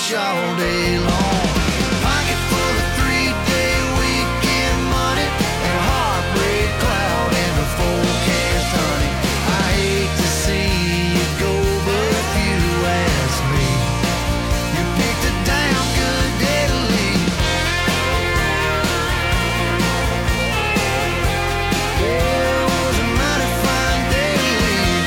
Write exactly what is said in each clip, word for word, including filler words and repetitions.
beach all day long. Pocket full of three-day weekend money and a heartbreak cloud in the forecast, honey. I hate to see you go, but if you ask me, you picked a damn good day to leave. Yeah, it was a mighty fine day to leave.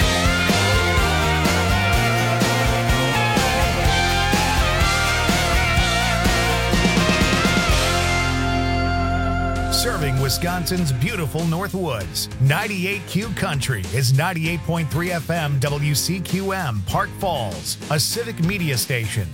Serving Wisconsin's beautiful Northwoods. ninety-eight Q Country is ninety-eight point three F M W C Q M, Park Falls, a civic media station.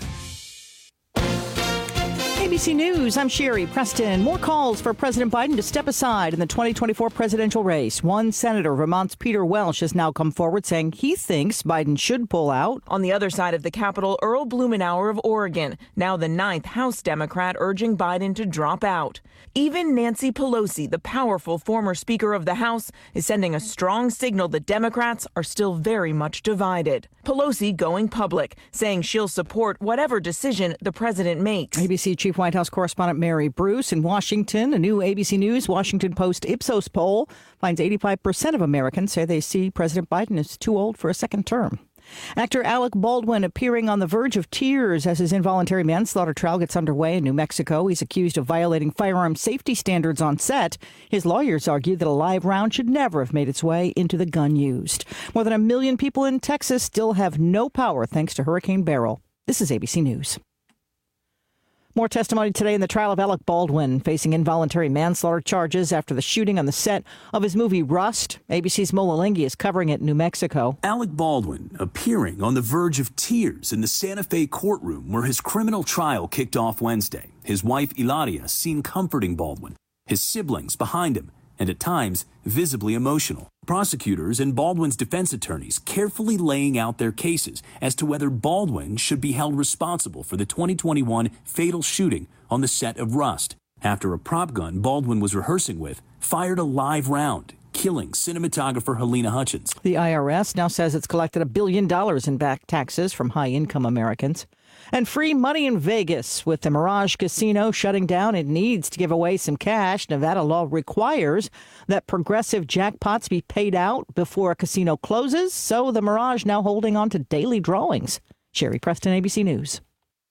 A B C News, I'm Sherry Preston. More calls for President Biden to step aside in the twenty twenty-four presidential race. One senator, Vermont's Peter Welch, has now come forward saying he thinks Biden should pull out. On the other side of the Capitol, Earl Blumenauer of Oregon, now the ninth House Democrat, urging Biden to drop out. Even Nancy Pelosi, the powerful former Speaker of the House, is sending a strong signal that Democrats are still very much divided. Pelosi going public, saying she'll support whatever decision the president makes. A B C Chief White House correspondent Mary Bruce in Washington. A new A B C News Washington Post Ipsos poll finds eighty-five percent of Americans say they see President Biden as too old for a second term. Actor Alec Baldwin appearing on the verge of tears as his involuntary manslaughter trial gets underway in New Mexico. He's accused of violating firearm safety standards on set. His lawyers argue that a live round should never have made its way into the gun used. More than a million people in Texas still have no power thanks to Hurricane Beryl. This is A B C News. More testimony today in the trial of Alec Baldwin, facing involuntary manslaughter charges after the shooting on the set of his movie Rust. A B C's Mola Lenghi is covering it in New Mexico. Alec Baldwin appearing on the verge of tears in the Santa Fe courtroom where his criminal trial kicked off Wednesday. His wife, Ilaria, seen comforting Baldwin, his siblings behind him, and at times visibly emotional. Prosecutors and Baldwin's defense attorneys carefully laying out their cases as to whether Baldwin should be held responsible for the twenty twenty-one fatal shooting on the set of Rust, after a prop gun Baldwin was rehearsing with fired a live round, killing cinematographer Helena Hutchins. The I R S now says it's collected a billion dollars in back taxes from high-income Americans. And free money in Vegas. With the Mirage Casino shutting down, it needs to give away some cash. Nevada law requires that progressive jackpots be paid out before a casino closes. So the Mirage now holding on to daily drawings. Sherry Preston, A B C News.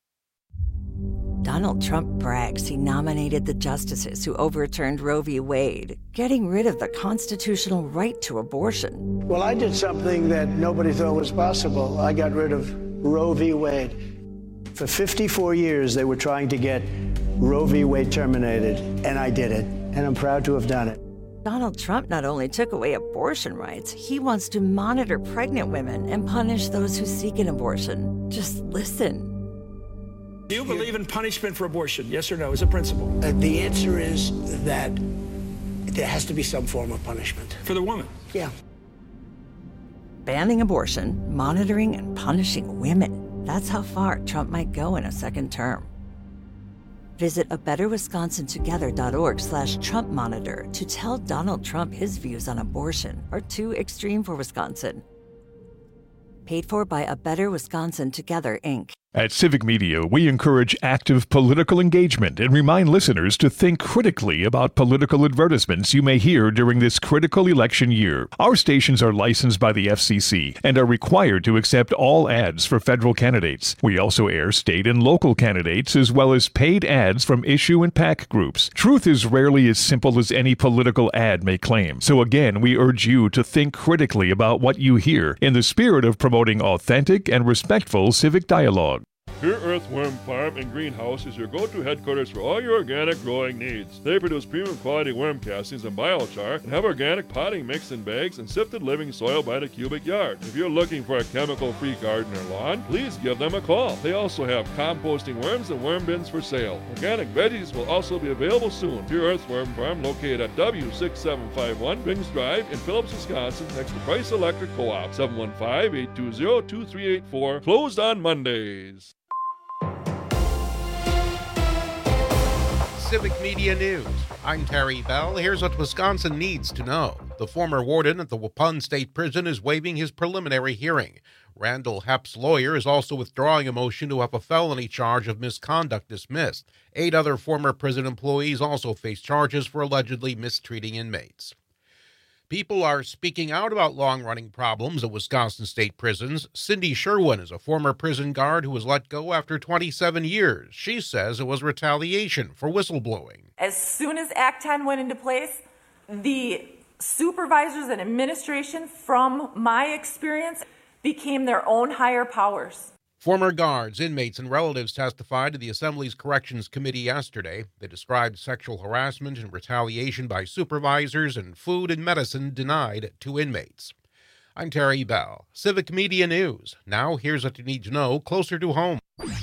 Donald Trump brags he nominated the justices who overturned Roe v. Wade, getting rid of the constitutional right to abortion. Well, I did something that nobody thought was possible. I got rid of Roe v. Wade. For fifty-four years, they were trying to get Roe v. Wade terminated, and I did it, and I'm proud to have done it. Donald Trump not only took away abortion rights, he wants to monitor pregnant women and punish those who seek an abortion. Just listen. Do you believe in punishment for abortion? Yes or no, as a principle? Uh, the answer is that there has to be some form of punishment. For the woman? Yeah. Banning abortion, monitoring and punishing women. That's how far Trump might go in a second term. Visit a better wisconsin together dot org slash Trump monitor to tell Donald Trump his views on abortion are too extreme for Wisconsin. Paid for by A Better Wisconsin Together, Incorporated. At Civic Media, we encourage active political engagement and remind listeners to think critically about political advertisements you may hear during this critical election year. Our stations are licensed by the F C C and are required to accept all ads for federal candidates. We also air state and local candidates as well as paid ads from issue and PAC groups. Truth is rarely as simple as any political ad may claim. So again, we urge you to think critically about what you hear in the spirit of promoting authentic and respectful civic dialogue. Pure Earth Worm Farm and Greenhouse is your go-to headquarters for all your organic growing needs. They produce premium quality worm castings and biochar and have organic potting mix in bags and sifted living soil by the cubic yard. If you're looking for a chemical-free garden or lawn, please give them a call. They also have composting worms and worm bins for sale. Organic veggies will also be available soon. Pure Earth Worm Farm, located at W six seven five one Bings Drive in Phillips, Wisconsin, next to Price Electric Co-op. seven one five, eight two zero, two three eight four. Closed on Mondays. Civic Media News. I'm Terry Bell. Here's what Wisconsin needs to know. The former warden at the Waupun State Prison is waiving his preliminary hearing. Randall Hepp's lawyer is also withdrawing a motion to have a felony charge of misconduct dismissed. Eight other former prison employees also face charges for allegedly mistreating inmates. People are speaking out about long-running problems at Wisconsin state prisons. Cindy Sherwin is a former prison guard who was let go after twenty-seven years. She says it was retaliation for whistleblowing. As soon as Act ten went into place, the supervisors and administration, from my experience, became their own higher powers. Former guards, inmates, and relatives testified to the Assembly's Corrections Committee yesterday. They described sexual harassment and retaliation by supervisors and food and medicine denied to inmates. I'm Terry Bell, Civic Media News. Now here's what you need to know closer to home.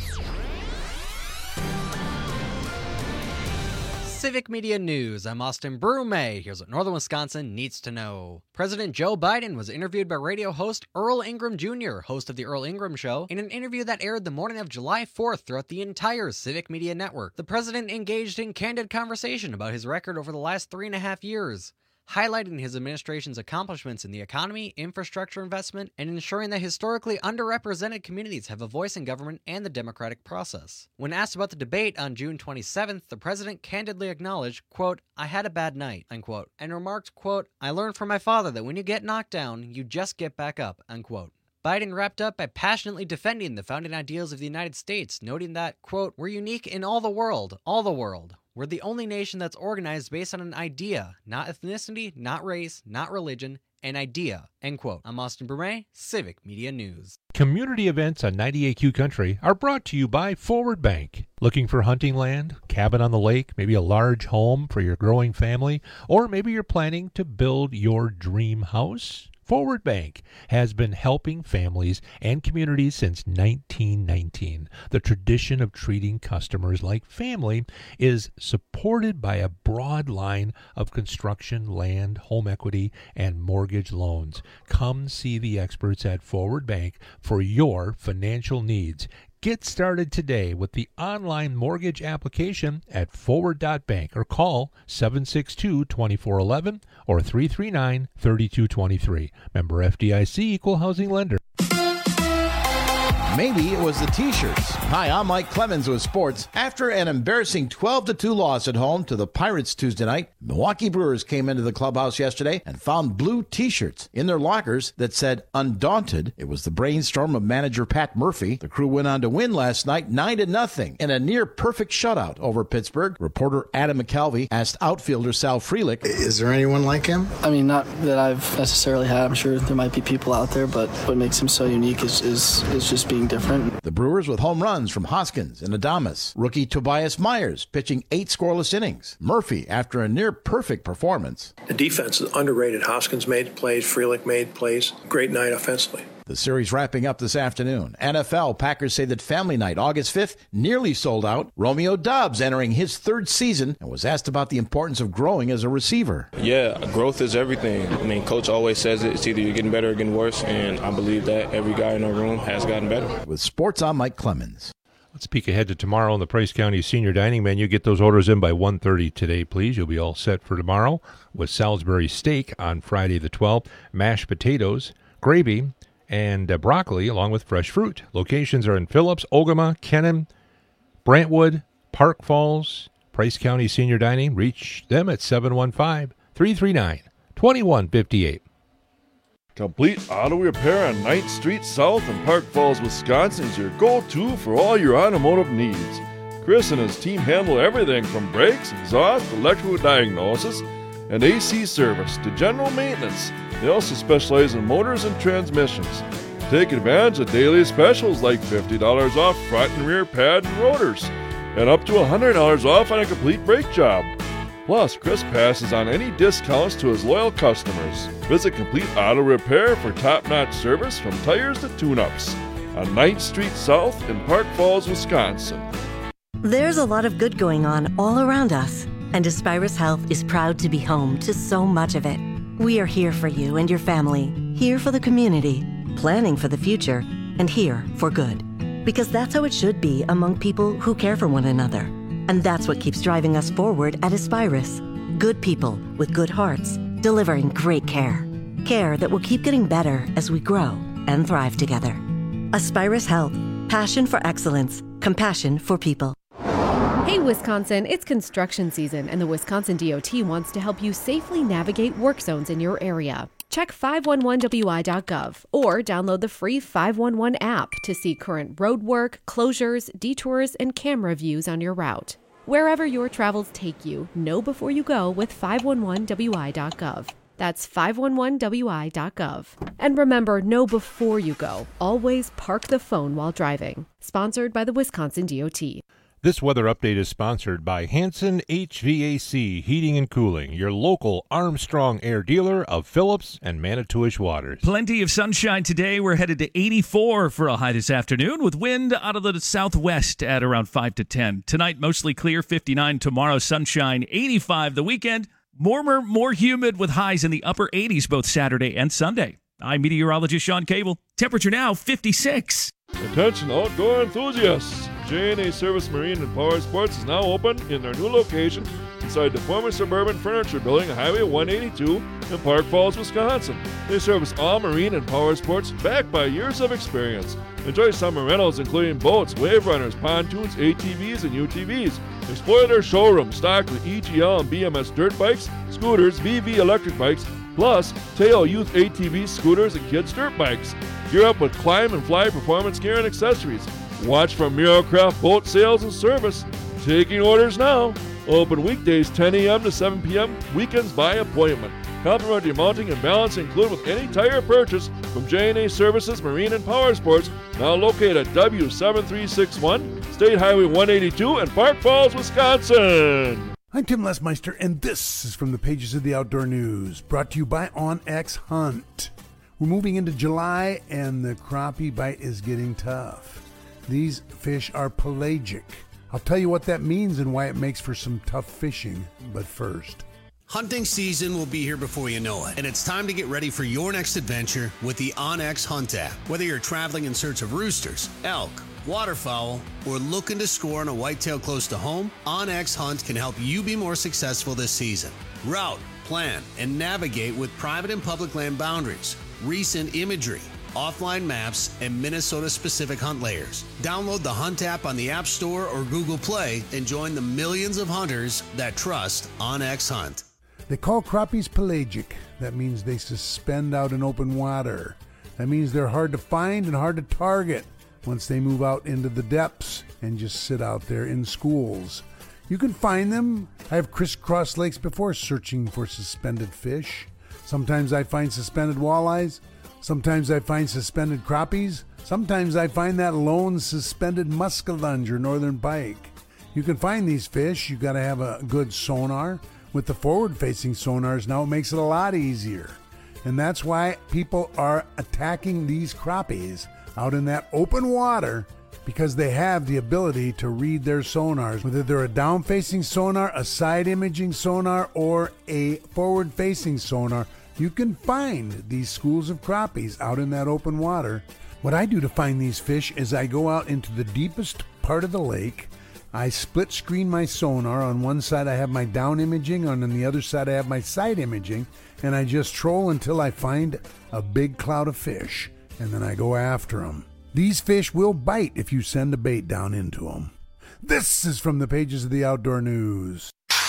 Civic Media News, I'm Austin Brume. Here's what Northern Wisconsin needs to know. President Joe Biden was interviewed by radio host Earl Ingram Junior, host of The Earl Ingram Show, in an interview that aired the morning of July fourth throughout the entire Civic Media network. The president engaged in candid conversation about his record over the last three and a half years, highlighting his administration's accomplishments in the economy, infrastructure investment, and ensuring that historically underrepresented communities have a voice in government and the democratic process. When asked about the debate on June twenty-seventh, the president candidly acknowledged, quote, "I had a bad night," unquote, and remarked, quote, "I learned from my father that when you get knocked down, you just get back up," unquote. Biden wrapped up by passionately defending the founding ideals of the United States, noting that, quote, "We're unique in all the world, all the world. We're the only nation that's organized based on an idea, not ethnicity, not race, not religion, an idea," end quote. I'm Austin Brume, Civic Media News. Community events on ninety-eight Q Country are brought to you by Forward Bank. Looking for hunting land, cabin on the lake, maybe a large home for your growing family, or maybe you're planning to build your dream house? Forward Bank has been helping families and communities since nineteen nineteen. The tradition of treating customers like family is supported by a broad line of construction, land, home equity, and mortgage loans. Come see the experts at Forward Bank for your financial needs. Get started today with the online mortgage application at forward dot bank or call seven six two, two four one one or three three nine, three two two three. Member F D I C, Equal Housing Lender. Maybe it was the T-shirts. Hi, I'm Mike Clemens with sports. After an embarrassing twelve to two loss at home to the Pirates Tuesday night, Milwaukee Brewers came into the clubhouse yesterday and found blue T-shirts in their lockers that said Undaunted. It was the brainstorm of manager Pat Murphy. The crew went on to win last night nine to nothing in a near-perfect shutout over Pittsburgh. Reporter Adam McKelvey asked outfielder Sal Frelick, "Is there anyone like him?" I mean, not that I've necessarily had. I'm sure there might be people out there, but what makes him so unique is is, is just being different. The Brewers with home runs from Hoskins and Adames. Rookie Tobias Myers pitching eight scoreless innings. Murphy, after a near-perfect performance. The defense is underrated. Hoskins made plays. Frelick made plays. Great night offensively. The series wrapping up this afternoon. N F L, Packers say that Family Night, August fifth, nearly sold out. Romeo Doubs entering his third season and was asked about the importance of growing as a receiver. Yeah, growth is everything. I mean, Coach always says it. It's either you're getting better or getting worse, and I believe that every guy in the room has gotten better. With sports, I'm Mike Clemens. Let's peek ahead to tomorrow on the Price County Senior Dining Menu. Get those orders in by one thirty today, please. You'll be all set for tomorrow with Salisbury steak on Friday the twelfth, mashed potatoes, gravy, and uh, broccoli, along with fresh fruit. Locations are in Phillips, Ogama, Kennan, Brantwood, Park Falls. Price County Senior Dining. Reach them at seven one five, three three nine, two one five eight. Complete Auto Repair on ninth Street South in Park Falls, Wisconsin is your go-to for all your automotive needs. Chris and his team handle everything from brakes, exhaust, electrical diagnosis, and A C service to general maintenance. They also specialize in motors and transmissions. Take advantage of daily specials like fifty dollars off front and rear pad and rotors, and up to one hundred dollars off on a complete brake job. Plus, Chris passes on any discounts to his loyal customers. Visit Complete Auto Repair for top-notch service from tires to tune-ups on ninth Street South in Park Falls, Wisconsin. There's a lot of good going on all around us, and Aspirus Health is proud to be home to so much of it. We are here for you and your family, here for the community, planning for the future, and here for good. Because that's how it should be among people who care for one another. And that's what keeps driving us forward at Aspirus. Good people with good hearts, delivering great care. Care that will keep getting better as we grow and thrive together. Aspirus Health. Passion for excellence. Compassion for people. Hey, Wisconsin, it's construction season, and the Wisconsin D O T wants to help you safely navigate work zones in your area. Check five one one W I dot gov or download the free five one one app to see current road work, closures, detours, and camera views on your route. Wherever your travels take you, know before you go with five one one W I dot gov. That's five one one W I dot gov. And remember, know before you go. Always park the phone while driving. Sponsored by the Wisconsin D O T. This weather update is sponsored by Hanson H V A C Heating and Cooling, your local Armstrong Air dealer of Phillips and Manitowish Waters. Plenty of sunshine today. We're headed to eighty-four for a high this afternoon with wind out of the southwest at around five to ten. Tonight, mostly clear, fifty-nine. Tomorrow, sunshine, eighty-five. The weekend, warmer, more humid with highs in the upper eighties both Saturday and Sunday. I'm meteorologist Sean Cable. Temperature now, fifty-six. Attention outdoor enthusiasts. J and A Service Marine and Power Sports is now open in their new location inside the former Suburban Furniture Building on Highway one eighty-two in Park Falls, Wisconsin. They service all marine and power sports backed by years of experience. Enjoy summer rentals including boats, wave runners, pontoons, A T Vs, and U T Vs. Explore their showroom stocked with E G L and B M S dirt bikes, scooters, V V electric bikes, plus Tail Youth A T Vs, scooters, and kids' dirt bikes. Gear up with Climb and Fly performance gear and accessories. Watch for Miracraft boat sales and service. Taking orders now. Open weekdays ten a.m. to seven p.m., weekends by appointment. Complimentary mounting and balancing included with any tire purchase from J and A Services Marine and Power Sports, now located at W seven three six one, State Highway one eighty-two in Park Falls, Wisconsin. I'm Tim Lesmeister, and this is from the pages of the Outdoor News, brought to you by OnX Hunt. We're moving into July, and the crappie bite is getting tough. These fish are pelagic. I'll tell you what that means and why it makes for some tough fishing, but first. Hunting season will be here before you know it, and it's time to get ready for your next adventure with the OnX Hunt app. Whether you're traveling in search of roosters, elk, waterfowl, or looking to score on a whitetail close to home, OnX Hunt can help you be more successful this season. Route, plan, and navigate with private and public land boundaries, recent imagery, offline maps, and Minnesota-specific hunt layers. Download the Hunt app on the App Store or Google Play and join the millions of hunters that trust OnX Hunt. They call crappies pelagic. That means they suspend out in open water. That means they're hard to find and hard to target once they move out into the depths and just sit out there in schools. You can find them. I have crisscrossed lakes before searching for suspended fish. Sometimes I find suspended walleyes. Sometimes I find suspended crappies. Sometimes I find that lone suspended muskellunge or northern pike. You can find these fish. You got to have a good sonar. With the forward-facing sonars now, it makes it a lot easier. And that's why people are attacking these crappies out in that open water, because they have the ability to read their sonars. Whether they're a down-facing sonar, a side-imaging sonar, or a forward-facing sonar, you can find these schools of crappies out in that open water. What I do to find these fish is I go out into the deepest part of the lake. I split screen my sonar. On one side I have my down imaging, and on the other side I have my side imaging, and I just troll until I find a big cloud of fish, and then I go after them. These fish will bite if you send a bait down into them. This is from the pages of the Outdoor News.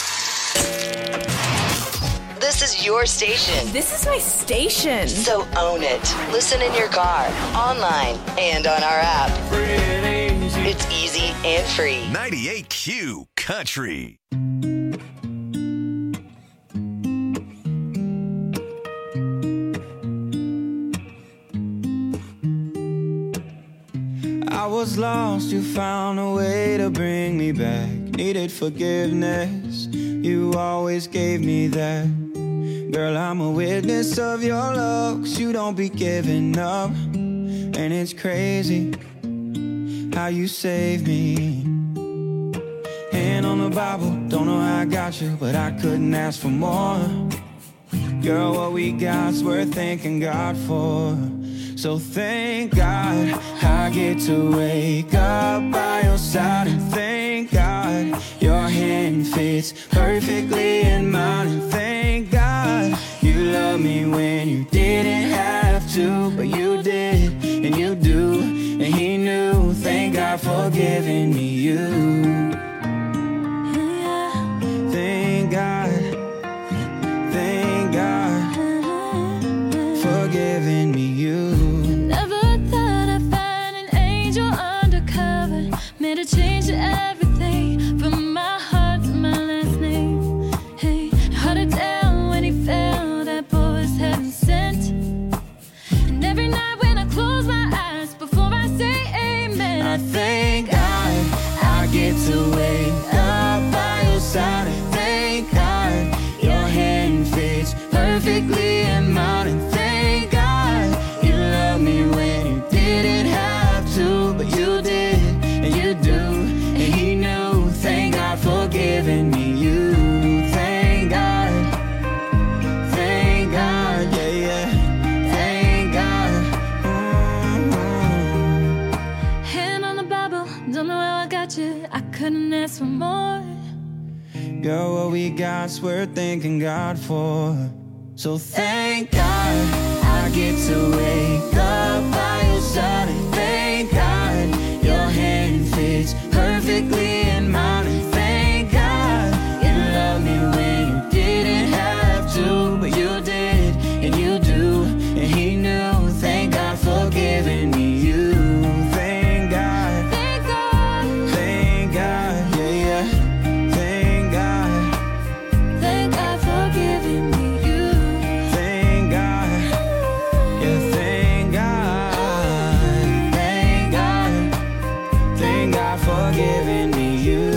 This is your station. This is my station. So own it. Listen in your car, online, and on our app. Free and easy. It's easy and free. ninety-eight Q Country. I was lost, you found a way to bring me back. Needed forgiveness, you always gave me that. Girl, I'm a witness of your love, 'cause you don't be giving up. And it's crazy how you saved me. Hand on the Bible, don't know how I got you, but I couldn't ask for more. Girl, what we got's worth thanking God for. So thank God I get to wake up by your side, and thank God your hand fits perfectly in mine, and thank God you giving me you. Thank God, thank God for giving me you. Never thought I'd find an angel undercover, made a change to everything from my heart to my last name. Hey, hard it down when he fell, that boy was heaven sent. And every night when I close my eyes before I say amen, I thank God I get to wake up by your side. Thank God your hand fits perfectly in mine. And thank God you love me when you didn't have to, but you did, and you do, and he knew. Thank God for giving me you. Thank God, thank God, yeah, yeah, thank God. Mm-hmm. hand on the Bible, don't know how I got you, I couldn't ask for more. Girl, what we got's worth thanking God for. So thank God I get to wake up by your side. And thank God your hand fits perfectly in mine. And thank God you love me when you didn't have to, but you did, and you do, and he knew. Thank God for giving me you. Thank God, Thank God, thank God, yeah, yeah. Thank God, thank God for giving me you. thank God, yeah, thank God, thank God, thank God for giving me you.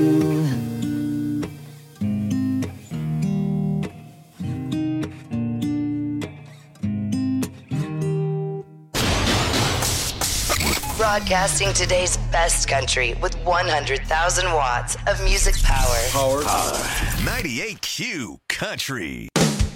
Broadcasting today's best country with one hundred thousand watts of music power. Power. ninety-eight Q Country.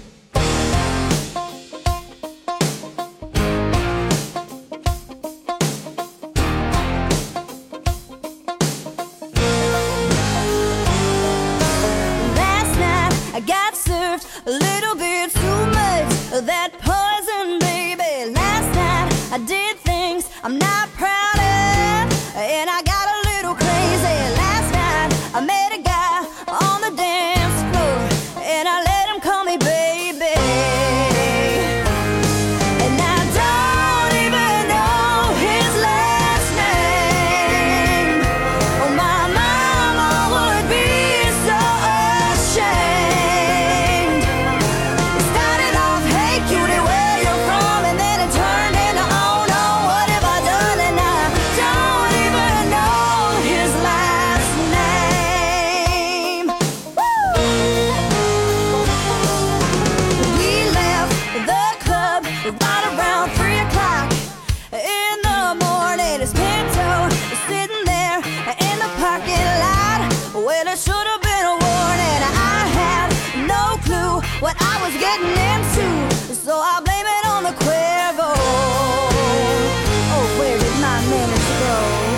Last night I got served a little bit too much of that poison, baby. Last night I did things I'm not proud of, and I got a little crazy. Last night I met a guy on the dance floor, and I let him call me baby. And I don't even know his last name. Oh, my mama would be so ashamed. It started off, hey cutie, where you from? And then it turned into, oh no, what have I done? And I don't even know his last name. Woo! We left the club right around three o'clock in the morning. His Pinto was sitting there in the parking lot. Well, it should have been a warning. I had no clue what I was getting into, so I blame it on the Cuervo. Oh, where did my manners go?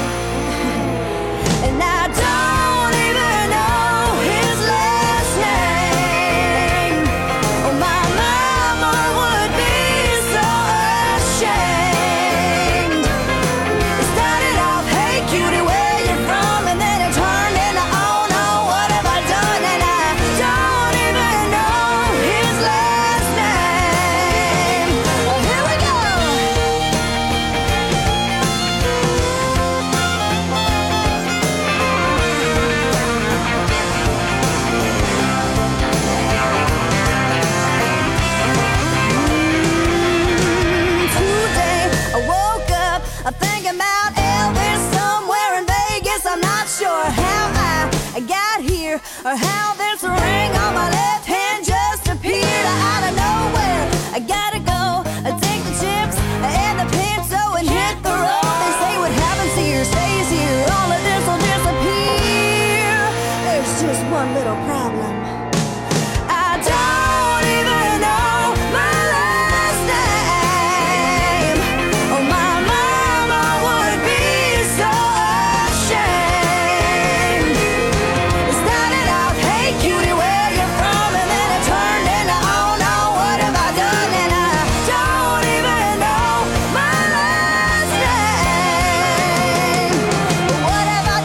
And I don't even know his last name. Oh, my mama would be so ashamed. It started off, hey cutie, where you from? And then it turned into, oh no, what have I done? And I don't even know his last name. Well, here we go. Today I woke up thinking about Elvis somewhere in Vegas. I'm not sure how I got here or how this ring on my left hand just appeared out of nowhere. I gotta go take the chips and the Pinto and hit the road. They say what happens here stays here. All of this will disappear. There's just one little problem. I don't even know my last name. Oh, my mama would be so ashamed. It started off, hey cutie, where you from? And then it turned into, oh no, what have I done? And I don't even know my last name. What have I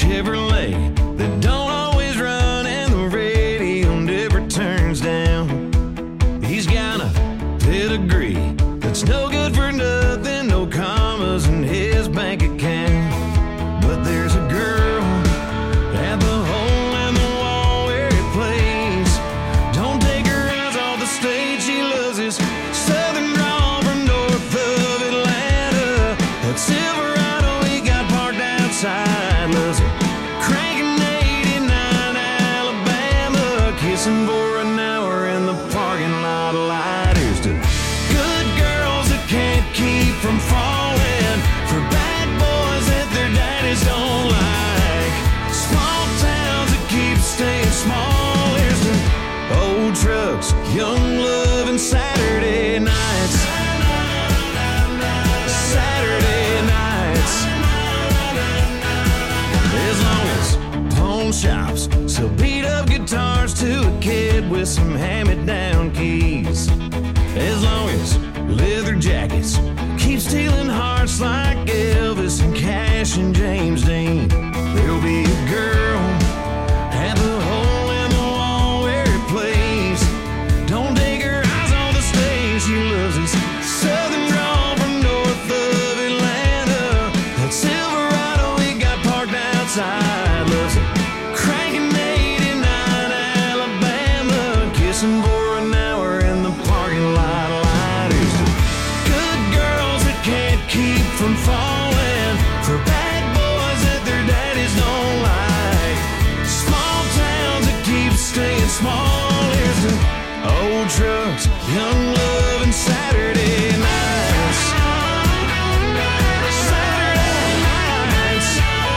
Chevrolet that don't always run and the radio never turns down. He's got a pedigree that's no good for nothing, no commas in his bank account. But there's a girl at the hole in the wall where he plays. Don't take her eyes off the stage, she loves his southern drawl from north of Atlanta. That Silverado he got parked outside, loves it cranking eighty-nine Alabama, kissing for an hour in the parking lot light. Here's to good girls that can't keep from falling, for bad boys that their daddies don't like, small towns that keep staying small. Here's to old trucks, young love, and Saturday nights. Saturday nights. As long as pawn shops sell beat up guitars to a kid with some hand-me-down keys, as long as leather jackets keep stealing hearts like Elvis and Cash and James Dean, there'll be a girl at the hole in the wall where he plays. Don't take her eyes on the stage, she loves his southern drawl from north of Atlanta. That Silverado he got parked outside, loves it cranking eighty-nine Alabama, kissing for an hour in the parking lot light. Here's to good girls that can't keep from falling, for bad boys that their daddies don't like, small towns that keep staying small. Here's to old trucks, young love, and Saturday nights. Saturday nights.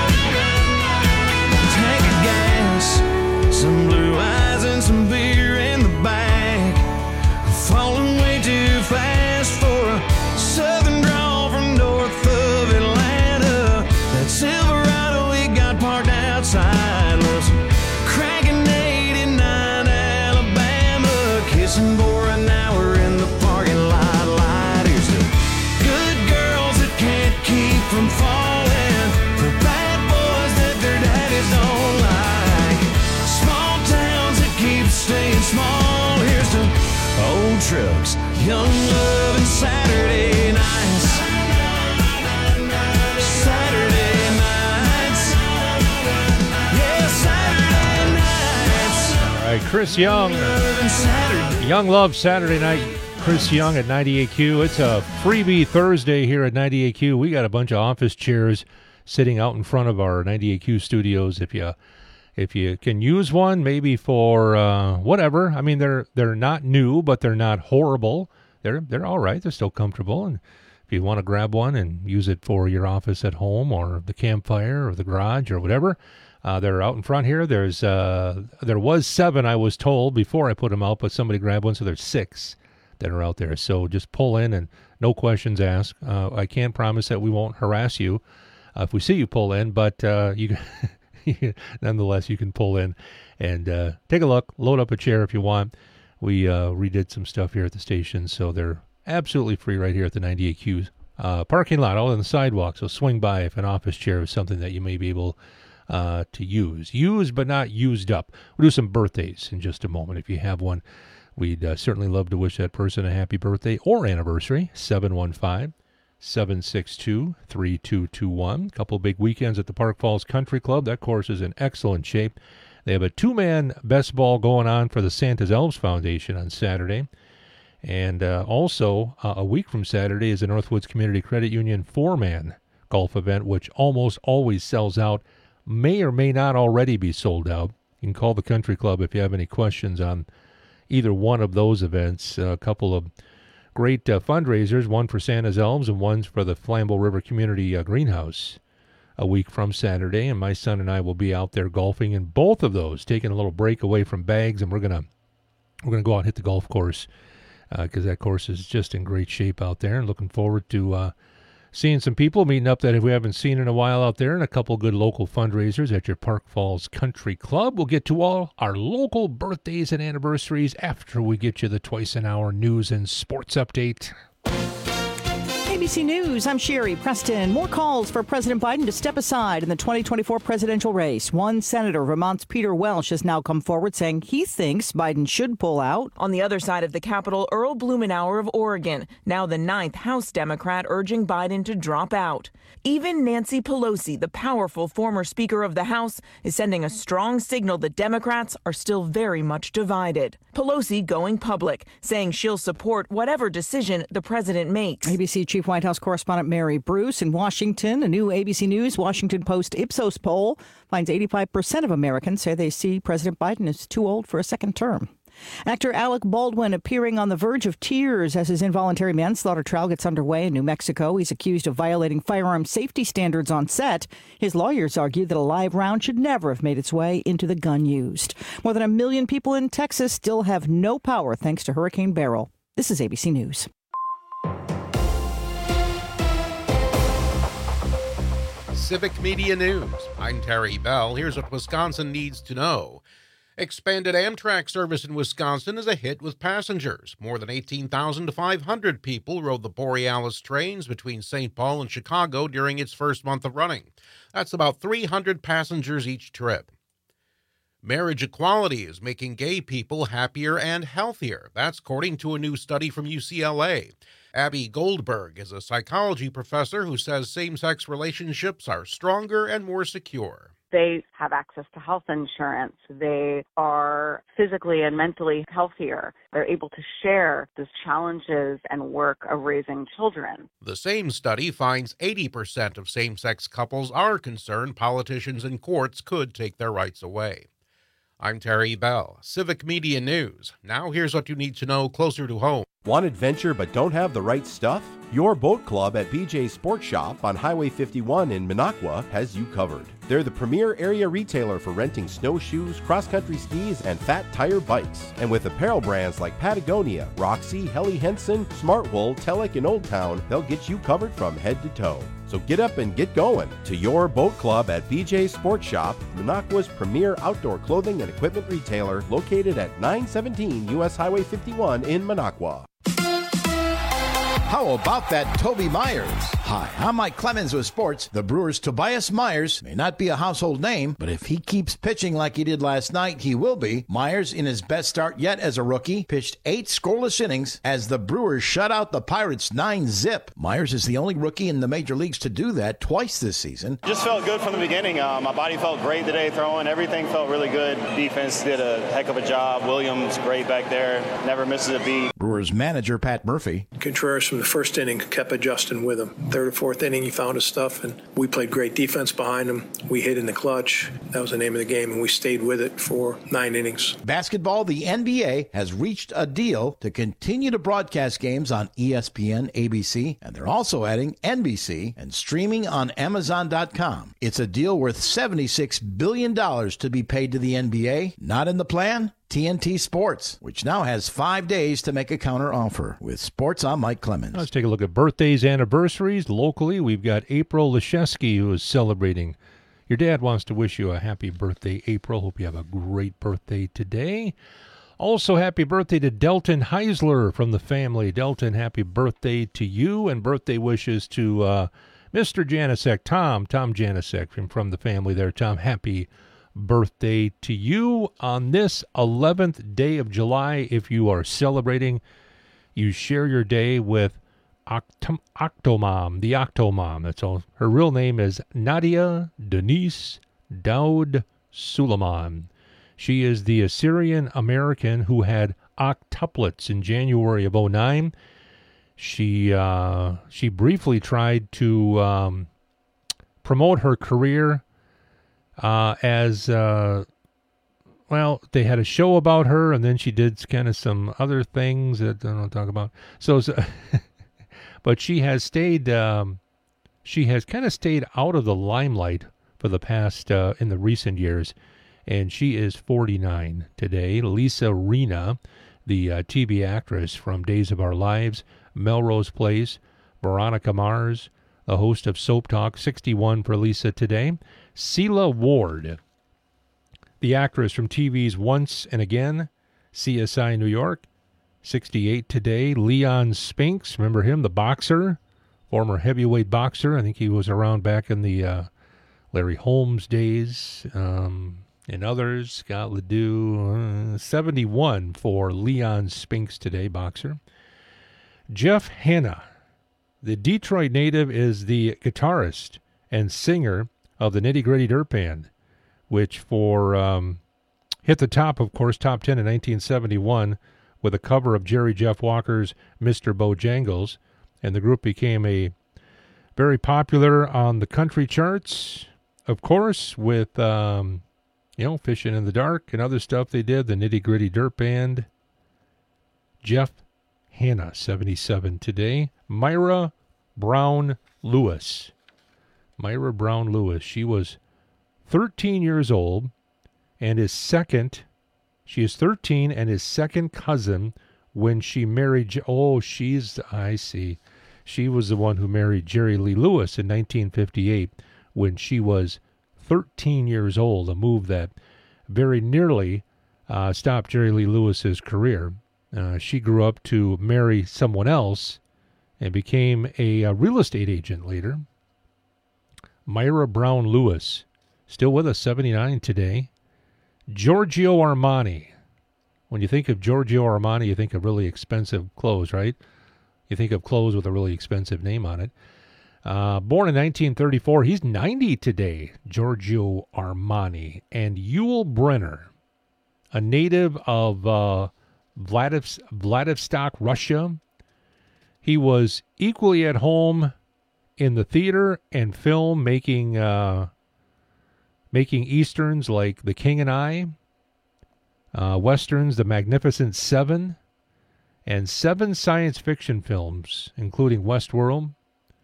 Tank of gas, some blue eyes, and some beer in the back. Falling way too fast for a southern drawl from north of Atlanta. That Silverado he got parked outside, loves cranking eighty-nine Alabama, kissing for an hour in the parking lot light. Here's to good girls that can't keep from falling, for bad boys that their daddies don't like, small towns that keep staying small. Here's to old trucks, young love, and Saturday nights. Saturday nights. Yeah, Saturday nights. All right, Chris Young. Love and Saturday. Young Love Saturday night. Chris Young at ninety-eight Q. It's a freebie Thursday here at ninety-eight Q. We got a bunch of office chairs sitting out in front of our ninety-eight Q studios. If you if you can use one, maybe for uh, whatever. I mean, they're they're not new, but they're not horrible. They're they're all right. They're still comfortable. And if you want to grab one and use it for your office at home or the campfire or the garage or whatever, uh, they're out in front here. There's uh, there was seven, I was told, before I put them out, but somebody grabbed one, so there's six that are out there. So just pull in and no questions asked. Uh, I can't promise that we won't harass you uh, if we see you pull in, but uh, you nonetheless, you can pull in and uh, take a look, load up a chair if you want. We uh, redid some stuff here at the station, so they're absolutely free right here at the ninety-eight Q uh, parking lot, all on the sidewalk. So swing by if an office chair is something that you may be able uh, to use. Use, but not used up. We'll do some birthdays in just a moment. If you have one, we'd uh, certainly love to wish that person a happy birthday or anniversary. seven one five, seven six two, three two two one. A couple big weekends at the Park Falls Country Club. That course is in excellent shape. They have a two-man best ball going on for the Santa's Elves Foundation on Saturday. And uh, also, uh, a week from Saturday is the Northwoods Community Credit Union four-man golf event, which almost always sells out, may or may not already be sold out. You can call the Country Club if you have any questions on either one of those events. A couple of great uh, fundraisers, one for Santa's Elves and one's for the Flambeau River Community uh, Greenhouse a week from Saturday. And my son and I will be out there golfing in both of those, taking a little break away from bags, and we're gonna we're gonna go out and hit the golf course because uh, that course is just in great shape out there. And looking forward to uh, seeing some people, meeting up that if we haven't seen in a while out there, and a couple good local fundraisers at your Park Falls Country Club. We'll get to all our local birthdays and anniversaries after we get you the twice an hour news and sports update. Hey, B C News, I'm Sherry Preston. More calls for President Biden to step aside in the twenty twenty-four presidential race. One senator, Vermont's Peter Welch, has now come forward saying he thinks Biden should pull out. On the other side of the Capitol, Earl Blumenauer of Oregon, now the ninth House Democrat, urging Biden to drop out. Even Nancy Pelosi, the powerful former Speaker of the House, is sending a strong signal that Democrats are still very much divided. Pelosi going public, saying she'll support whatever decision the president makes. A B C Chief White House correspondent Mary Bruce in Washington. A new A B C News Washington Post Ipsos poll finds eighty-five percent of Americans say they see President Biden as too old for a second term. Actor Alec Baldwin appearing on the verge of tears as his involuntary manslaughter trial gets underway in New Mexico. He's accused of violating firearm safety standards on set. His lawyers argue that a live round should never have made its way into the gun used. More than a million people in Texas still have no power thanks to Hurricane Beryl. This is A B C News. Civic Media News. I'm Terry Bell. Here's what Wisconsin needs to know. Expanded Amtrak service in Wisconsin is a hit with passengers. More than eighteen thousand five hundred people rode the Borealis trains between Saint Paul and Chicago during its first month of running. That's about three hundred passengers each trip. Marriage equality is making gay people happier and healthier. That's according to a new study from U C L A. Abby Goldberg is a psychology professor who says same-sex relationships are stronger and more secure. They have access to health insurance. They are physically and mentally healthier. They're able to share the challenges and work of raising children. The same study finds eighty percent of same-sex couples are concerned politicians and courts could take their rights away. I'm Terry Bell, Civic Media News. Now here's what you need to know closer to home. Want adventure but don't have the right stuff? Your boat club at B J Sports Shop on Highway fifty-one in Minocqua has you covered. They're the premier area retailer for renting snowshoes, cross-country skis, and fat tire bikes. And with apparel brands like Patagonia, Roxy, Helly Hansen, Smartwool, Telek, and Old Town, they'll get you covered from head to toe. So get up and get going to your boat club at B J Sports Shop, Minocqua's premier outdoor clothing and equipment retailer, located at nine seventeen U S Highway fifty-one in Minocqua. How about that Toby Myers? Hi, I'm Mike Clemens with sports. The Brewers' Tobias Myers may not be a household name, but if he keeps pitching like he did last night, he will be. Myers, in his best start yet as a rookie, pitched eight scoreless innings as the Brewers shut out the Pirates nine zip. Myers is the only rookie in the major leagues to do that twice this season. Just felt good from the beginning. Uh, my body felt great today throwing. Everything felt really good. Defense did a heck of a job. Williams, great back there. Never misses a beat. Brewers manager Pat Murphy. Contreras from the first inning kept adjusting with him. Third or fourth inning, he found his stuff, and we played great defense behind him. We hit in the clutch. That was the name of the game, and we stayed with it for nine innings. Basketball, the N B A has reached a deal to continue to broadcast games on E S P N, A B C, and they're also adding N B C and streaming on Amazon dot com. It's a deal worth seventy-six billion dollars to be paid to the N B A. Not in the plan? T N T Sports, which now has five days to make a counteroffer. With sports, I'm Mike Clemens. Let's take a look at birthdays, anniversaries. Locally, we've got April Leszewski, who is celebrating. Your dad wants to wish you a happy birthday, April. Hope you have a great birthday today. Also, happy birthday to Delton Heisler from the family. Delton, happy birthday to you, and birthday wishes to uh, Mister Janicek, Tom, Tom Janicek from, from the family there. Tom, happy birthday to you on this eleventh day of July. If you are celebrating, you share your day with Oct- Octomom, the Octomom. That's all. Her real name is Nadia Denise Daoud Suleiman. She is the Assyrian American who had octuplets in January of oh nine. She uh, she briefly tried to um, promote her career Uh, as, uh, well, they had a show about her, and then she did kind of some other things that I don't talk about. So, so but she has stayed, um, she has kind of stayed out of the limelight for the past, uh, in the recent years, and she is forty-nine today. Lisa Rinna, the uh, T V actress from Days of Our Lives, Melrose Place, Veronica Mars, the host of Soap Talk, sixty-one for Lisa today. Sela Ward, the actress from T V's Once and Again, C S I New York, sixty-eight today. Leon Spinks, remember him, the boxer, former heavyweight boxer. I think he was around back in the uh, Larry Holmes days, um, and others. Scott Ledoux, uh, seventy-one for Leon Spinks today, boxer. Jeff Hanna, the Detroit native, is the guitarist and singer of the Nitty Gritty Dirt Band, which for um, hit the top, of course, top ten in nineteen seventy-one with a cover of Jerry Jeff Walker's Mister Bojangles, and the group became a very popular on the country charts, of course, with um, you know, Fishing in the Dark and other stuff they did. The Nitty Gritty Dirt Band. Jeff Hanna, seventy-seven today. Myra Brown Lewis. Myra Brown Lewis. She was thirteen years old and is second. She is thirteen and is second cousin when she married. Oh, she's, I see. She was the one who married Jerry Lee Lewis in nineteen fifty-eight when she was thirteen years old, a move that very nearly uh, stopped Jerry Lee Lewis's career. Uh, she grew up to marry someone else and became a, a real estate agent later. Myra Brown Lewis, still with us, seventy-nine today. Giorgio Armani. When you think of Giorgio Armani, you think of really expensive clothes, right? You think of clothes with a really expensive name on it. Uh, born in nineteen thirty-four, he's ninety today, Giorgio Armani. And Yul Brenner, a native of uh, Vladivs- Vladivostok, Russia. He was equally at home in the theater and film, making uh, making Easterns like The King and I, uh, Westerns, The Magnificent Seven, and seven science fiction films, including Westworld.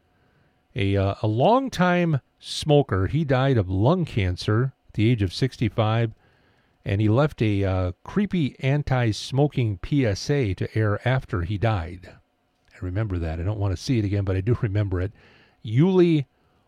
A, uh, a long-time smoker, he died of lung cancer at the age of sixty-five, and he left a uh, creepy anti-smoking P S A to air after he died. I remember that. I don't want to see it again, but I do remember it. Yuli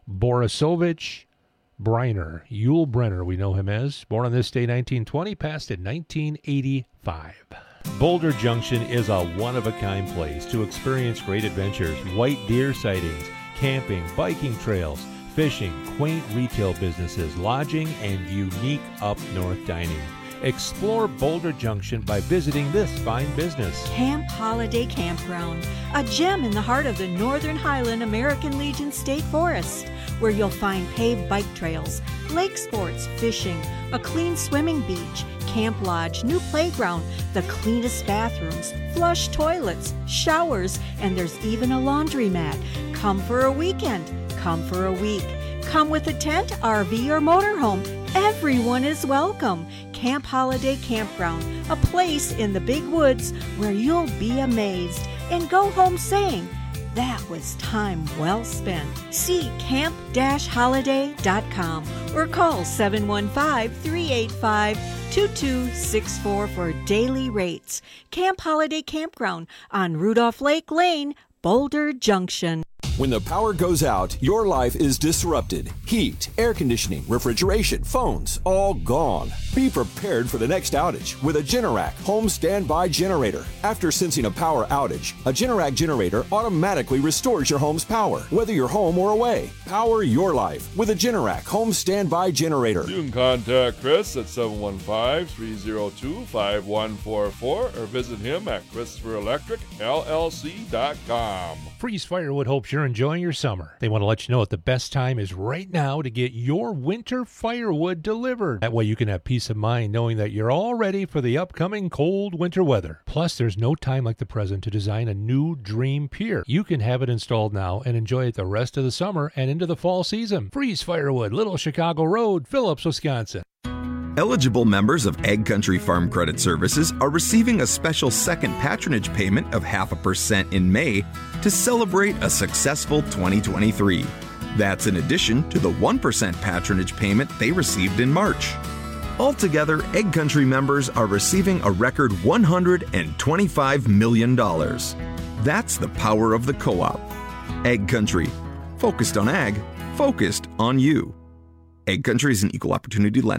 Borisovich Briner. Yul Brenner, we know him as. Born on this day, nineteen twenty, passed in nineteen eighty-five. Boulder Junction is a one-of-a-kind place to experience great adventures, white deer sightings, camping, biking trails, fishing, quaint retail businesses, lodging, and unique up-north dining. Explore Boulder Junction by visiting this fine business. Camp Holiday Campground, a gem in the heart of the Northern Highland American Legion State Forest, where you'll find paved bike trails, lake sports, fishing, a clean swimming beach, camp lodge, new playground, the cleanest bathrooms, flush toilets, showers, and there's even a laundromat. Come for a weekend. Come for a week. Come with a tent, R V, or motorhome. Everyone is welcome. Camp Holiday Campground, a place in the big woods where you'll be amazed and go home saying, that was time well spent. See camp dash holiday dot com or call seven one five, three eight five, two two six four for daily rates. Camp Holiday Campground on Rudolph Lake Lane, Boulder Junction. When the power goes out, your life is disrupted. Heat, air conditioning, refrigeration, phones, all gone. Be prepared for the next outage with a Generac home standby generator. After sensing a power outage, a Generac generator automatically restores your home's power, whether you're home or away. Power your life with a Generac home standby generator. You can contact Chris at seven one five, three oh two, five one four four or visit him at Christopher Electric L L C dot com. Freeze Firewood hopes you're enjoying your summer. They want to let you know that the best time is right now to get your winter firewood delivered. That way you can have peace of mind knowing that you're all ready for the upcoming cold winter weather. Plus, there's no time like the present to design a new dream pier. You can have it installed now and enjoy it the rest of the summer and into the fall season. Freeze Firewood, Little Chicago Road, Phillips, Wisconsin. Eligible members of Egg Country Farm Credit Services are receiving a special second patronage payment of half a percent in May to celebrate a successful twenty twenty-three. That's in addition to the one percent patronage payment they received in March. Altogether, Egg Country members are receiving a record one hundred twenty-five million dollars. That's the power of the co-op. Egg Country. Focused on ag, focused on you. Egg Country is an equal opportunity lender.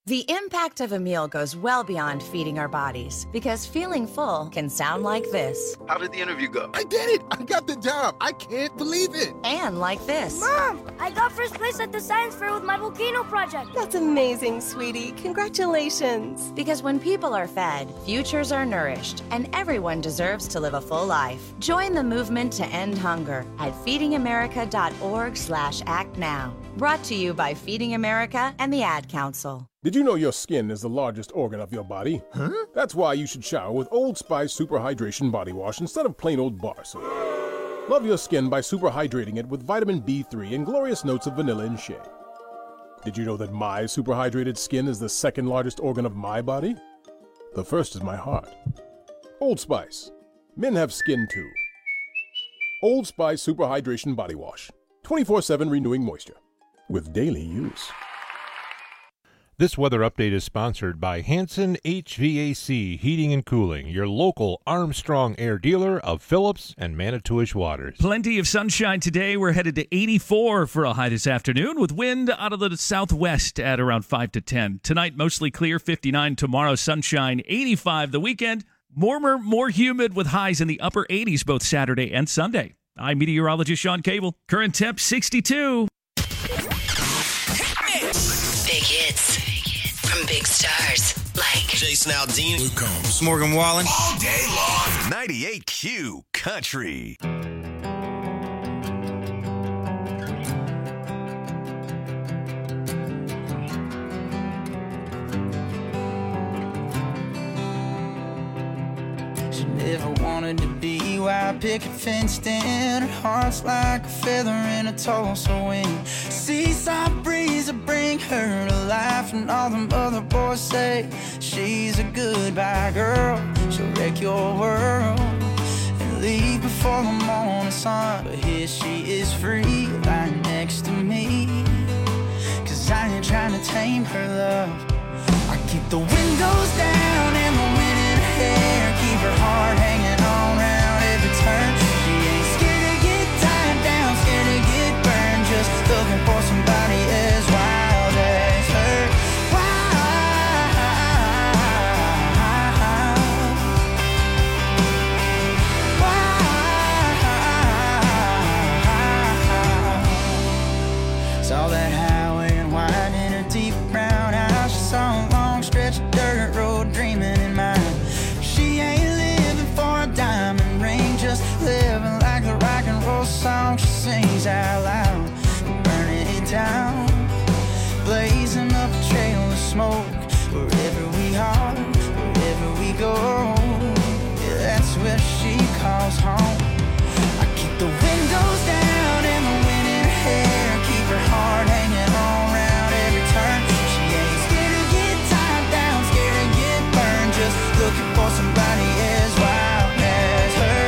The impact of a meal goes well beyond feeding our bodies, because feeling full can sound like this. How did the interview go? I did it! I got the job! I can't believe it! And like this. Mom, I got first place at the science fair with my volcano project. That's amazing, sweetie. Congratulations. Because when people are fed, futures are nourished, and everyone deserves to live a full life. Join the movement to end hunger at feedingamerica.org slash act now. Brought to you by Feeding America and the Ad Council. Did you know your skin is the largest organ of your body? Huh? That's why you should shower with Old Spice Super Hydration Body Wash instead of plain old bar soap. Love your skin by super hydrating it with vitamin B three and glorious notes of vanilla and shea. Did you know that my super hydrated skin is the second largest organ of my body? The first is my heart. Old Spice. Men have skin too. Old Spice Super Hydration Body Wash. twenty-four seven renewing moisture. With daily use. This weather update is sponsored by Hanson H V A C Heating and Cooling, your local Armstrong Air dealer of Phillips and Manitowish waters. Plenty of sunshine today. We're headed to eighty-four for a high this afternoon with wind out of the southwest at around five to ten. Tonight, mostly clear, fifty-nine. Tomorrow, sunshine, eighty-five. The weekend, warmer, more humid with highs in the upper eighties both Saturday and Sunday. I'm meteorologist Sean Cable. Current temp, sixty-two. Big hits from big stars like Jason Aldean, Luke Combs, Morgan Wallen. all day long. ninety-eight Q Country. She never wanted to be white picket fenced in. Her heart's like a feather in a Tulsa wind. Seaside breeze will bring her to life, and all them other boys say she's a goodbye girl. She'll wreck your world and leave before the morning sun. But here she is free, lying next to me. Cause I ain't trying to tame her love. I keep the windows down and the wind in her hair. Keep her heart hanging on round every turn. She ain't scared to get tied down, scared to get burned. Just looking for somebody as wild as her. Wild. Saw that highway and wide in her deep brown eyes. She saw a long stretch of dirt road dreaming in mind. She ain't living for a diamond ring, just living like the rock and roll song she sings out loud. Burning it down, blazing up a trail of smoke. Wherever we are, wherever we go, yeah, that's where she calls home. I keep the windows down and the wind in her hair. Keep her heart hanging on round every turn. She ain't scared to get tied down, scared to get burned. Just looking for somebody as wild as her.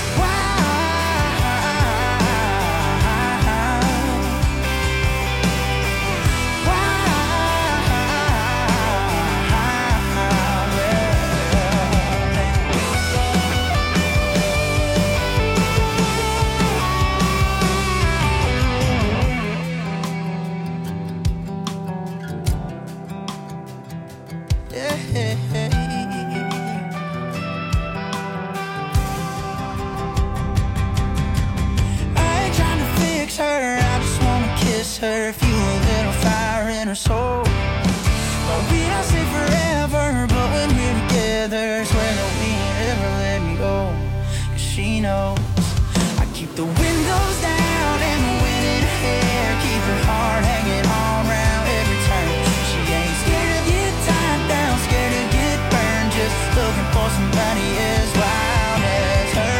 Her, I just wanna kiss her, feel a little fire in her soul. Well, we don't say forever, but when we're together, swear that we ain't ever let me go. Cause she knows I keep the windows down and the wind in her hair. Keep her heart hanging on round every turn. She ain't scared to get tied down, scared to get burned. Just looking for somebody as wild as her.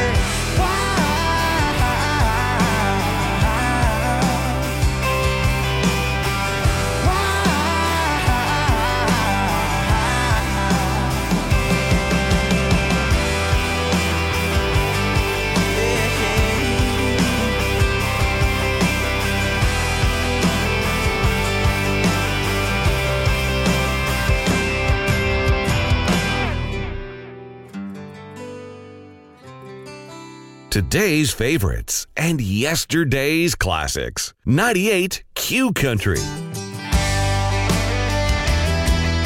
Today's favorites and yesterday's classics. ninety-eight Q Country.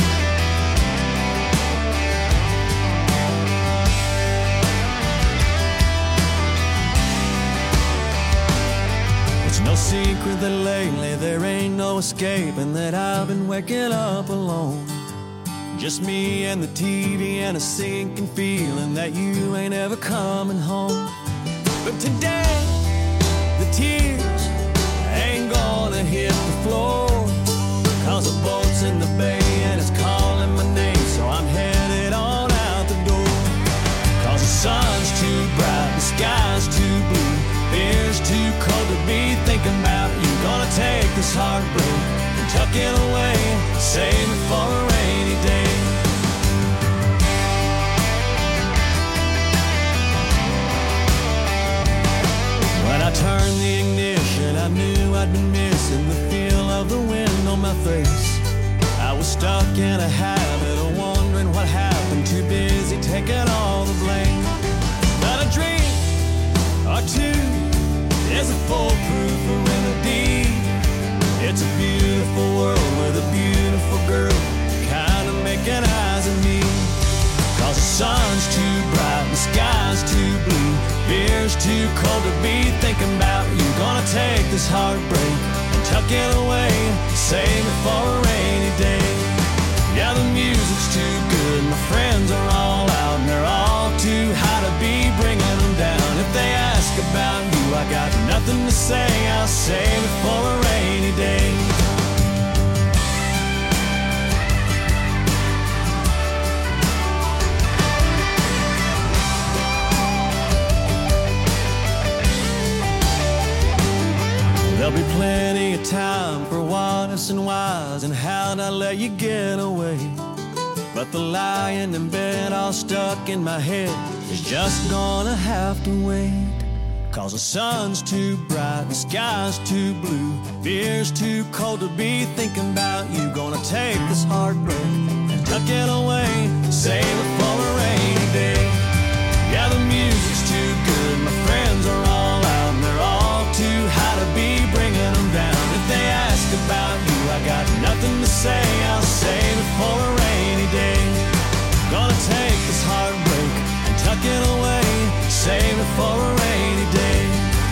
It's no secret that lately there ain't no escaping that I've been waking up alone. Just me and the T V and a sinking feeling that you ain't ever coming home. But today, the tears ain't gonna hit the floor, 'cause the boat's in the bay and it's calling my name, so I'm headed on out the door. 'Cause the sun's too bright, the sky's too blue, beer's too cold to be thinking about you. Gonna take this heartbreak and tuck it away, save it for a rainy day. When I turned the ignition, I knew I'd been missing the feel of the wind on my face. I was stuck in a habit of wondering what happened, too busy taking all the blame. But a drink or two is a foolproof remedy. It's a beautiful world with a beautiful girl kind of making eyes at me. 'Cause the sun's too bright, the sky's too blue, beer's too cold to be thinking about you. Gonna take this heartbreak and tuck it away, save it for a rainy day. Yeah, the music's too good, my friends are all out, and they're all too high to be bringing them down. If they ask about you, I got nothing to say, I'll save it for a rainy day. There'll be plenty of time for what ifs and whys and how'd I let you get away. But the lying in bed all stuck in my head is just gonna have to wait. 'Cause the sun's too bright, the sky's too blue, beer's too cold to be thinking about you. Gonna take this heartbreak and tuck it away, save it for a rainy day. Yeah, the music's too good, my friends are all out, and they're all too high to be bringing them down. If they ask about you, I got nothing to say, I'll save it for a rainy day. Gonna take this heartbreak and tuck it away, save it for a rainy day.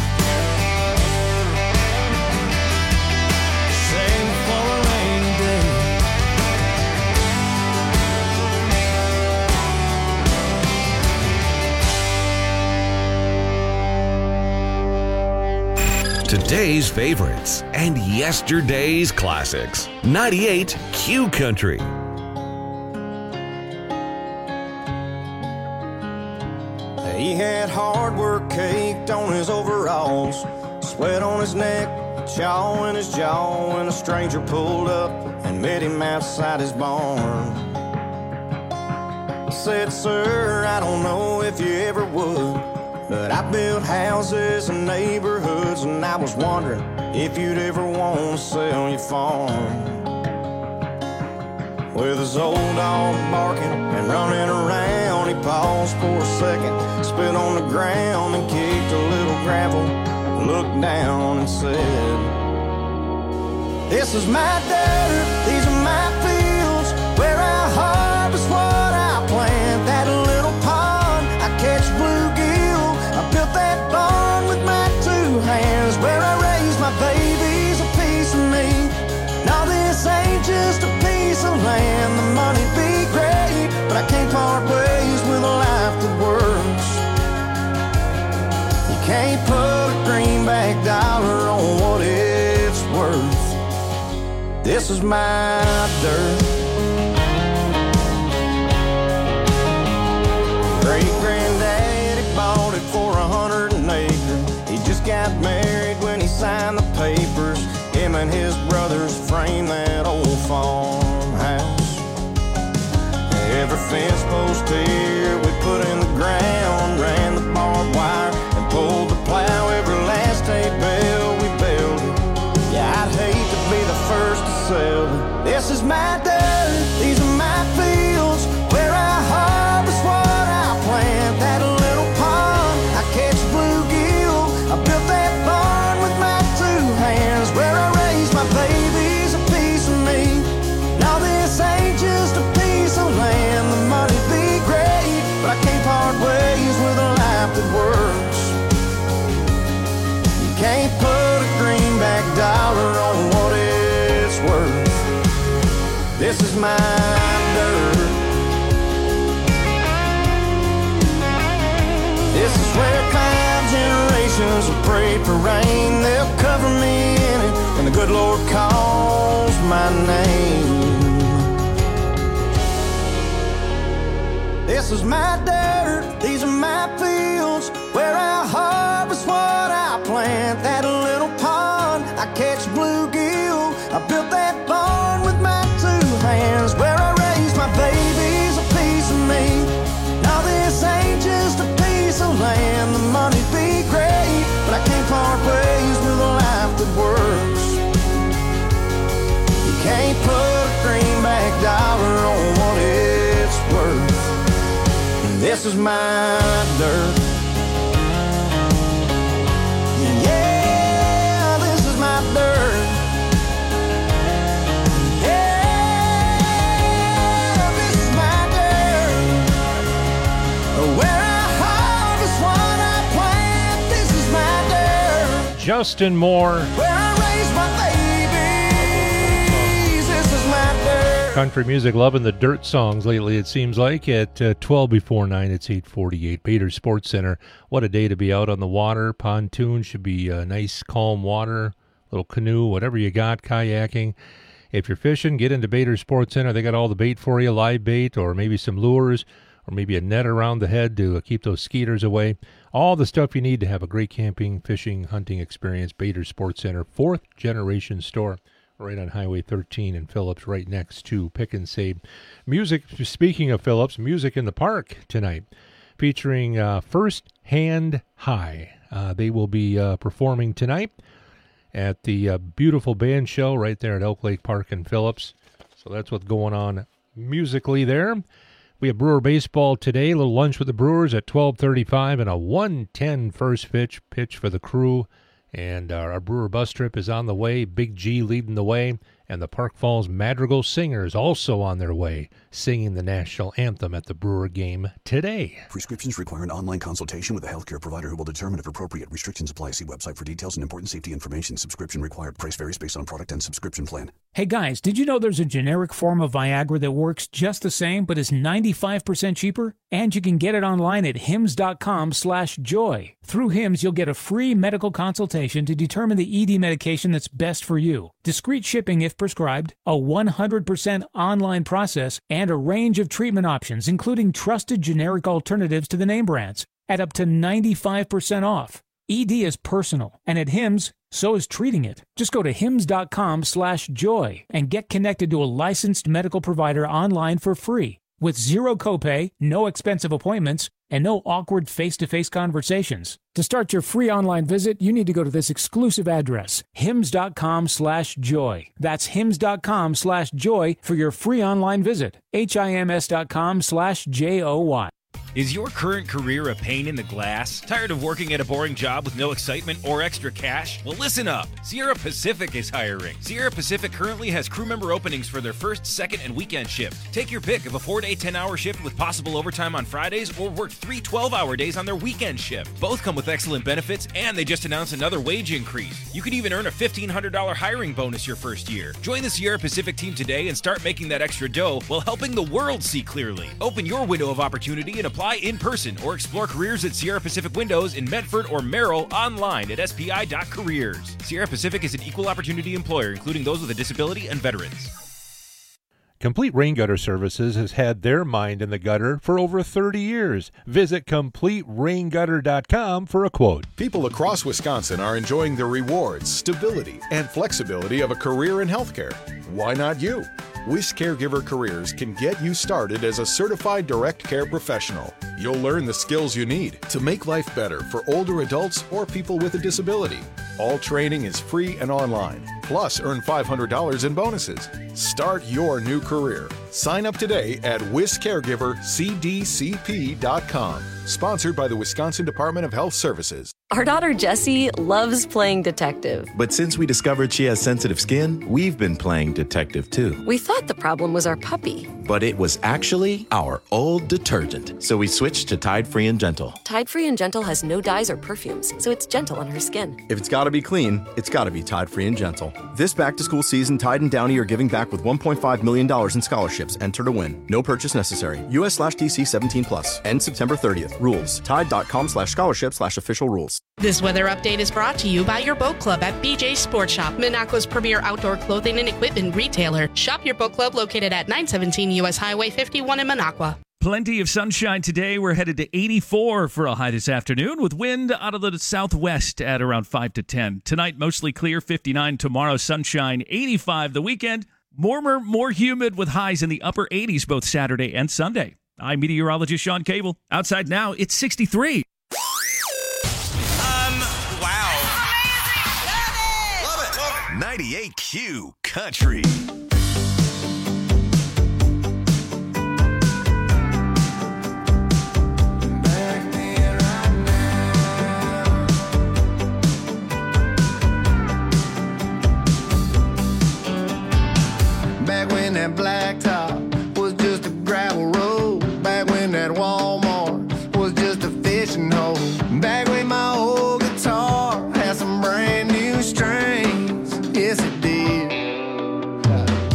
Save it for a rainy day. Today's favorites and yesterday's classics. ninety-eight Q Country. He had hard work caked on his overalls, sweat on his neck, chaw in his jaw, when a stranger pulled up and met him outside his barn. He said, "Sir, I don't know if you ever would, but I built houses and neighborhoods, and I was wondering if you'd ever want to sell your farm." With his old dog barking and running around, he paused for a second, spit on the ground and kicked a little gravel, looked down and said, "This is my dirt, these are my fields, where I harvest what I plant. That little pond, I catch bluegill, I built that barn with my two hands, where I raise my babies, a piece of me. Now this ain't just a piece of land, the money'd be great, but I can't part ways with a life that works. You can't put a greenback dollar on what it's worth. This is my dirt." Great-granddaddy bought it for a hundred an acre. He just got married when he signed the papers. Him and his brothers framed that old farmhouse. Every fence post here we put in the ground, ran the barbed wire and pulled the plow. Every last hay bale we built it. Yeah, I'd hate to be the first to sell it. This is my dirt, these are my fields, where I harvest what I plant. That little pond, I catch bluegill, I built that barn with my two hands, where I raise my babies, a piece of me. Now this ain't just a piece of land, the money'd be great, but I can't part ways with a life that works. You can't put a green This is my dirt. This is where cloud generations will pray for rain. They'll cover me in it when the good Lord calls my name. This is my dirt, these are my fields, where I harvest what I plant. That little pond, I catch bluegill. I built that barn with my two hands, where I raise my babies, a piece of me. Now this ain't just a piece of land. The money be great, but I can't part ways with a life that works. You can't put a greenback dollar on what it's worth. This is my dirt. Yeah, this is my dirt. Yeah, this is my dirt. Where I harvest what I plant. This is my dirt. Justin Moore. Where I raise my babies. This is my dirt. Country music, loving the dirt songs lately, it seems like. At uh, twelve before nine, it's eight forty-eight. Bader Sports Center. What a day to be out on the water. Pontoon should be uh, nice, calm water. Little canoe, whatever you got, kayaking. If you're fishing, get into Bader Sports Center. They got all the bait for you, live bait, or maybe some lures, or maybe a net around the head to uh, keep those skeeters away. All the stuff you need to have a great camping, fishing, hunting experience. Bader Sports Center, fourth generation store. Right on Highway thirteen in Phillips, right next to Pick and Save. Music, speaking of Phillips, music in the park tonight, featuring uh, First Hand High. Uh, they will be uh, performing tonight at the uh, beautiful band show right there at Elk Lake Park in Phillips. So that's what's going on musically there. We have Brewer baseball today, a little lunch with the Brewers at twelve thirty-five, and a one ten first pitch, pitch for the crew. And our, our Brewer bus trip is on the way. Big G leading the way. And the Park Falls Madrigal Singers also on their way, singing the national anthem at the Brewer game today. Prescriptions require an online consultation with a healthcare provider who will determine if appropriate. Restrictions apply. See website for details and important safety information. Subscription required. Price varies based on product and subscription plan. Hey guys, did you know there's a generic form of Viagra that works just the same but is ninety-five percent cheaper? And you can get it online at hims.com slash joy. Through Hims, you'll get a free medical consultation to determine the E D medication that's best for you. Discreet shipping if prescribed, a one hundred percent online process, and a range of treatment options, including trusted generic alternatives to the name brands, at up to ninety-five percent off. E D is personal, and at Hims, so is treating it. Just go to hims.com slash joy and get connected to a licensed medical provider online for free, with zero copay, no expensive appointments, and no awkward face-to-face conversations. To start your free online visit, you need to go to this exclusive address, hims.com slash joy. That's hims.com slash joy for your free online visit. H-I-M-S.com slash J-O-Y. Is your current career a pain in the glass? Tired of working at a boring job with no excitement or extra cash? Well, listen up. Sierra Pacific is hiring. Sierra Pacific currently has crew member openings for their first, second, and weekend shift. Take your pick of a four-day, ten-hour shift with possible overtime on Fridays, or work three twelve-hour days on their weekend shift. Both come with excellent benefits, and they just announced another wage increase. You could even earn a fifteen hundred dollars hiring bonus your first year. Join the Sierra Pacific team today and start making that extra dough while helping the world see clearly. Open your window of opportunity and apply in person, or explore careers at Sierra Pacific Windows in Medford or Merrill online at S P I dot careers. Sierra Pacific is an equal opportunity employer, including those with a disability and veterans. Complete Rain Gutter Services has had their mind in the gutter for over thirty years. Visit complete rain gutter dot com for a quote. People across Wisconsin are enjoying the rewards, stability, and flexibility of a career in healthcare. Why not you? Wish Caregiver Careers can get you started as a certified direct care professional. You'll learn the skills you need to make life better for older adults or people with a disability. All training is free and online. Plus, earn five hundred dollars in bonuses. Start your new career. Sign up today at wish caregiver c d c p dot com. Sponsored by the Wisconsin Department of Health Services. Our daughter Jessie loves playing detective. But since we discovered she has sensitive skin, we've been playing detective too. We thought the problem was our puppy. But it was actually our old detergent. So we switched to Tide Free and Gentle. Tide Free and Gentle has no dyes or perfumes, so it's gentle on her skin. If it's gotta be clean, it's gotta be Tide Free and Gentle. This back-to-school season, Tide and Downy are giving back with one point five million dollars in scholarships. Enter to win. No purchase necessary. U S slash D C seventeen plus. End September thirtieth. Rules. Tide.com slash scholarship slash official rules. This weather update is brought to you by your boat club at B J Sports Shop, Minocqua's premier outdoor clothing and equipment retailer. Shop your boat club located at nine seventeen U S Highway fifty-one in Minocqua. Plenty of sunshine today. We're headed to eighty-four for a high this afternoon with wind out of the southwest at around five to ten. Tonight, mostly clear, fifty-nine. Tomorrow, sunshine, eighty-five. The weekend, warmer, more humid with highs in the upper eighties both Saturday and Sunday. I'm meteorologist Sean Cable. Outside now, it's sixty-three. ninety-eight Q Country. Back when that blacktop was just a gravel road. Back when that Walmart was just a fishing hole. Back when my old guitar had some brand new strings. Yes, it did.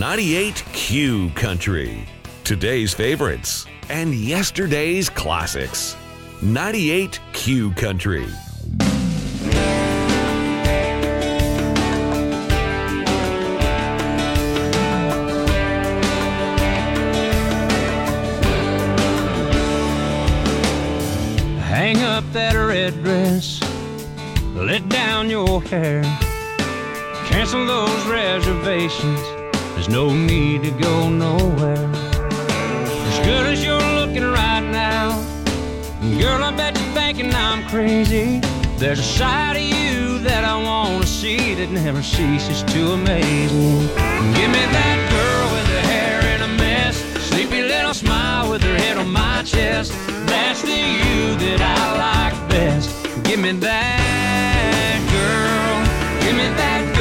ninety-eight Q Country. Today's favorites and yesterday's classics. ninety-eight Q Country. Hang up that red dress, let down your hair, cancel those reservations, there's no need to go nowhere. As good as you're looking right now, girl, I bet you're thinking I'm crazy. There's a side of you that I want to see that never ceases to amaze me. Give me that girl with her hair in a mess, sleepy little smile with her head on my chest. That's the you that I like best. Give me that girl, give me that